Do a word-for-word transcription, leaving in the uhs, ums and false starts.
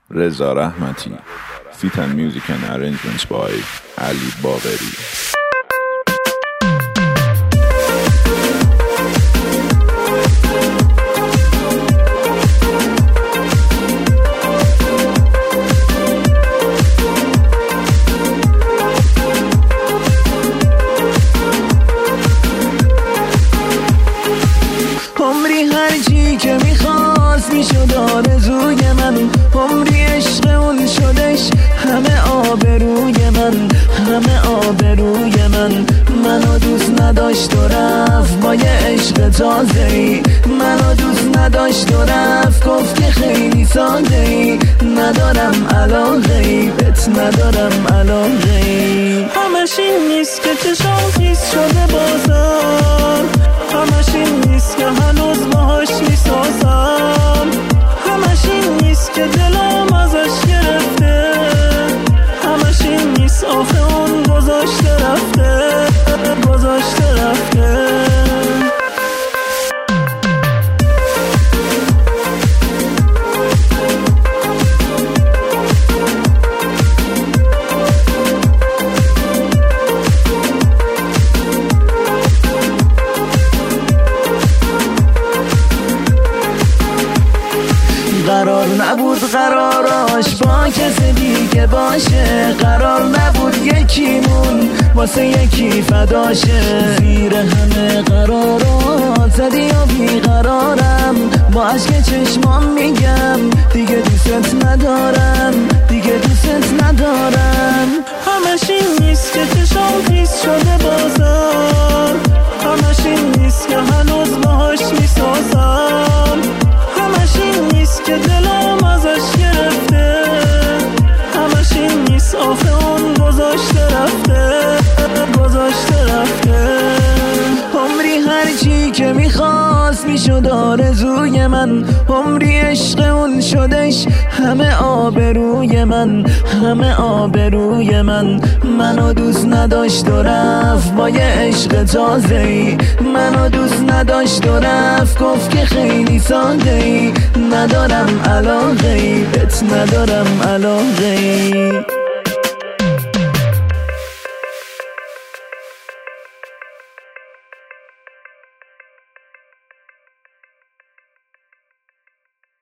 رضا رحمتی. Feat and music and arrangements by علی باقری. عمری هرچی که میخواست میشد آرزوی من، عمری عشق اون شدش همه آبروی من، همه آبروی من. منو دوست نداشت و رفت با یه عشق تازه‌ای، منو دوست نداشت و رفت گفت که خیلی ساده‌ای. ندارم علاقه‌ای بهت، ندارم علاقه‌ای. همش این نیست که چشام خیس شده بازم، همش این نیست که هنوز باهاش میسازم، همش این نیست که دلم ازش گرفته، همش این نیست آخه اون گذاشته رفته، گذاشته رفته. قرار نبود قراراش با کسی دیگه باشه، قرار نبود یکیمون واسه یکی فداشه. زیر همه قرارات زدی و بیقرارم، با عشق چشمام میگم دیگه دوست ندارم، دیگه دوست ندارم. همش این نیست که چشام خیس شده بازم، همش این نیست که هنوز باهاش میسازم، همش این نیست که دلم ازش گرفته، همش این نیست آخه اون گذاشته رفته، گذاشته رفته. عمری هرچی که میخواست میشد آرزوی من، عمری عشق اون شدش همه آبروی من، همه آبروی من. منو دوست نداشت و رفت با یه عشق تازه‌ای، منو دوست نداشت و رفت گفت که خیلی ساده‌ای. ندارم علاقه‌ای بهت، ندارم علاقه‌ای.